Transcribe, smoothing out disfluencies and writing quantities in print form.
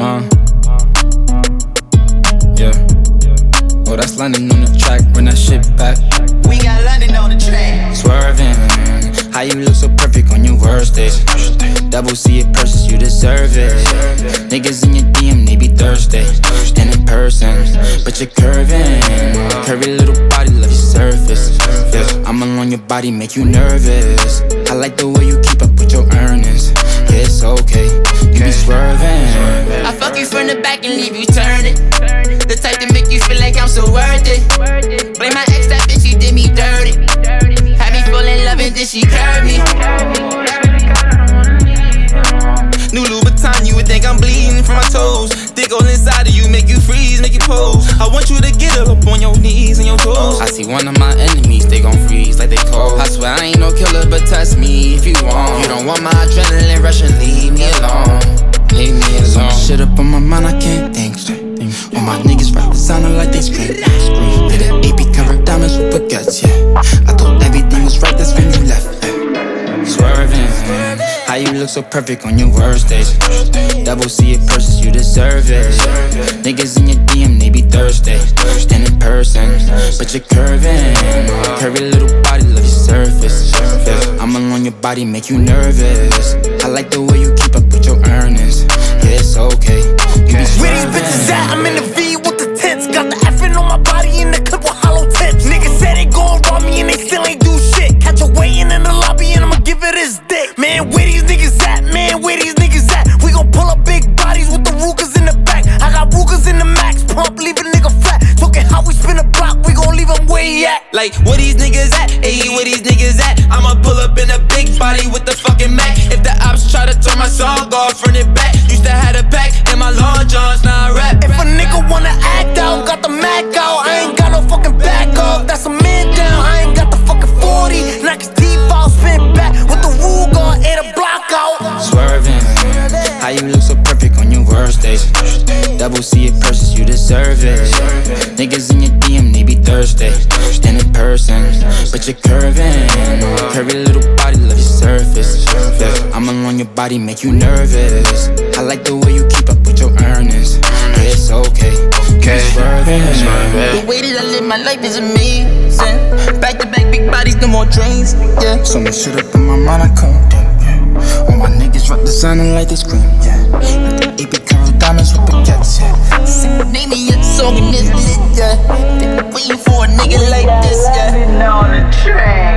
Yeah. Oh, that's London on the track, run that shit back. We got London on the track. Swerving, how you look so perfect on your worst days. Double C it purchase, you deserve it. Niggas in your DM, they be thirsty. And in person, but you're curving. Curvy little body, love your surface. Yeah, I'm alone, your body make you nervous. I like the way you keep up with your earnings. Yeah, it's okay, you be swerving. I fuck you from the back and leave you turning. The type to make you feel like I'm so worth it. Blame my ex, that bitch, she did me dirty. Had me fall in love and then she curved me. New Louboutin, you would think I'm bleeding from my toes. Dick all inside of you, make you freeze, make you pose. I want you to get up on your knees and your toes. I see one of my enemies, they gon' freeze like they cold. I swear I ain't no killer, but test me if you want. You don't want my adrenaline rushing, leave me alone. Leave me alone. So much shit up on my mind, I can't think straight. All my niggas rap designer like they scream. Did an AP cover diamonds with baguettes, yeah. I thought everything was right, that's when you left. Swerving, how you look so perfect on your worst days. Double C it purchase, you deserve it. Niggas in your DM, they be thirsty. And in person, but you're curving. Curvy little body, love your surface. Yeah, I'm alone, your body make you nervous. I like the way you keep up with your earnings. Yeah, it's okay, you be Where these bitches at? I'm in the V with the tents. Got the effing on my body in the clip with hollow tips. Niggas said they gon' rob me and they still ain't do shit. Catch a weighing in the lobby and I'ma give it his dick. Man, where these niggas at? Man, where these niggas at? We gon' pull up big bodies with the Rugas in the back. I got Rugas in the max pump, leave a nigga flat. Talking how we spin a block, we gon' leave him where he at. Like, where these niggas at? Ayy, where these niggas at? I'ma pull up in a big body with the fucking Mac. If the ops try to turn my song off, run it back. Used to have a pack in my long johns, now I rap. If a nigga wanna act out, got the Mac out. I ain't got no fucking back off, that's a man down. I ain't got the fucking 40, knock his teeth out, spin back with the Ruger, air the block out. Swerving, how you look so perfect on your worst days. Double C it purchase, you deserve it. Niggas in your DM, they be thirsty. And in person, but you're curving. Curvy little body, love your surface. Yeah, I'm alone, your body make you nervous. I like the way you keep up with your earnings. Yeah, it's okay, you be swerving. The way that I live my life is amazing. Back to back, big bodies, no more drains. Yeah. So much shit up in my mind, I can't think. Yeah. All my niggas rap designer like they scream. Yeah. Like the AP cover diamonds with baguettes. Yeah. Name me a song in this lit, yeah. They waiting for a nigga like this, yeah. On the track.